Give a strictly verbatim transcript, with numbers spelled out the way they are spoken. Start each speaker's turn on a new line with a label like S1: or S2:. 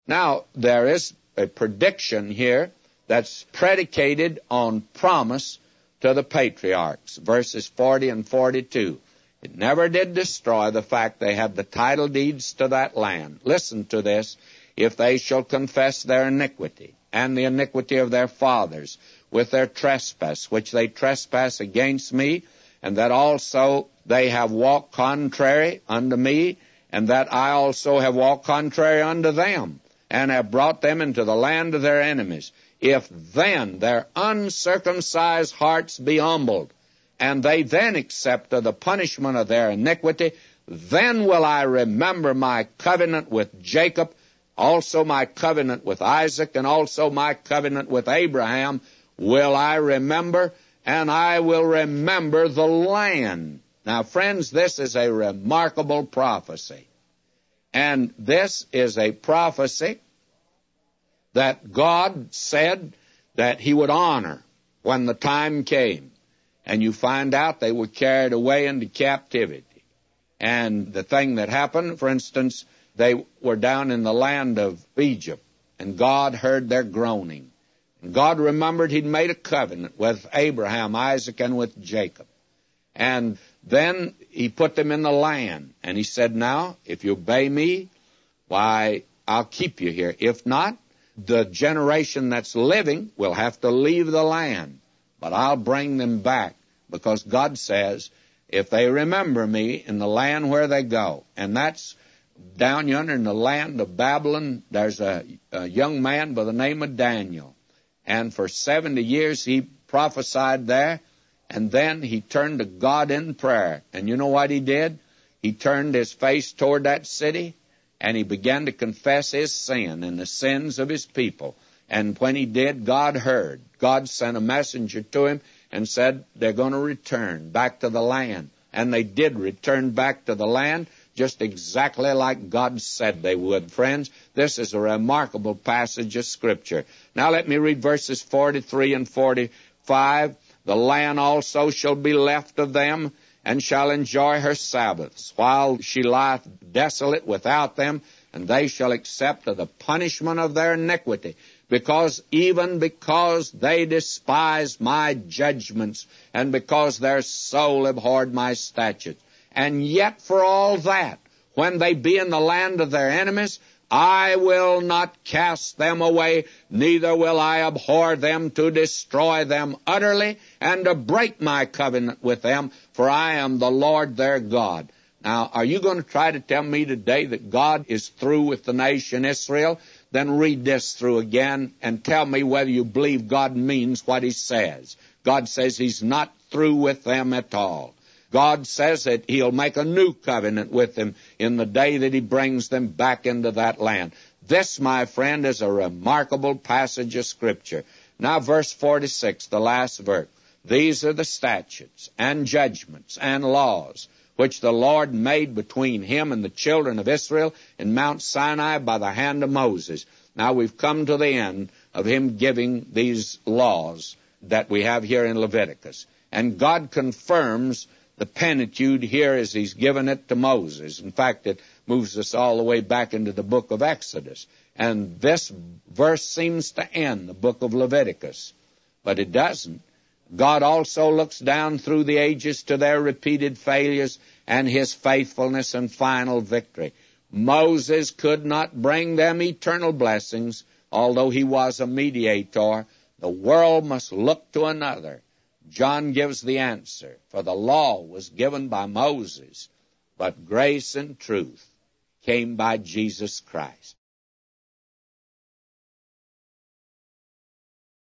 S1: Now, there is a prediction here that's predicated on promise to the patriarchs, verses forty and forty-two. It never did destroy the fact they had the title deeds to that land. Listen to this. If they shall confess their iniquity and the iniquity of their fathers with their trespass, which they trespass against me, and that also they have walked contrary unto me, and that I also have walked contrary unto them, and have brought them into the land of their enemies. If then their uncircumcised hearts be humbled, and they then accept of the punishment of their iniquity, then will I remember my covenant with Jacob, also my covenant with Isaac, and also my covenant with Abraham will I remember, and I will remember the land. Now, friends, this is a remarkable prophecy. And this is a prophecy that God said that he would honor when the time came. And you find out they were carried away into captivity. And the thing that happened, for instance, they were down in the land of Egypt, and God heard their groaning. And God remembered he'd made a covenant with Abraham, Isaac, and with Jacob. And then he put them in the land, and he said, now, if you obey me, why, I'll keep you here. If not, the generation that's living will have to leave the land. But I'll bring them back, because God says, if they remember me in the land where they go, and that's down yonder in the land of Babylon, there's a, a young man by the name of Daniel. And for seventy years he prophesied there, and then he turned to God in prayer. And you know what he did? He turned his face toward that city, and he began to confess his sin and the sins of his people. And when he did, God heard. God sent a messenger to him and said, they're going to return back to the land. And they did return back to the land, just exactly like God said they would. Friends, this is a remarkable passage of Scripture. Now let me read verses forty-three and forty-five. The land also shall be left of them, and shall enjoy her Sabbaths, while she lieth desolate without them, and they shall accept of the punishment of their iniquity, because even because they despise my judgments, and because their soul abhorred my statutes. And yet for all that, when they be in the land of their enemies, I will not cast them away, neither will I abhor them to destroy them utterly, and to break my covenant with them, for I am the Lord their God. Now, are you going to try to tell me today that God is through with the nation Israel? Then read this through again and tell me whether you believe God means what he says. God says he's not through with them at all. God says that he'll make a new covenant with them in the day that he brings them back into that land. This, my friend, is a remarkable passage of Scripture. Now, verse forty-six, the last verse. These are the statutes and judgments and laws which the Lord made between him and the children of Israel in Mount Sinai by the hand of Moses. Now we've come to the end of him giving these laws that we have here in Leviticus. And God confirms the Pentateuch here as he's given it to Moses. In fact, it moves us all the way back into the book of Exodus. And this verse seems to end the book of Leviticus. But it doesn't. God also looks down through the ages to their repeated failures and his faithfulness and final victory. Moses could not bring them eternal blessings, although he was a mediator. The world must look to another. John gives the answer, for the law was given by Moses, but grace and truth came by Jesus Christ.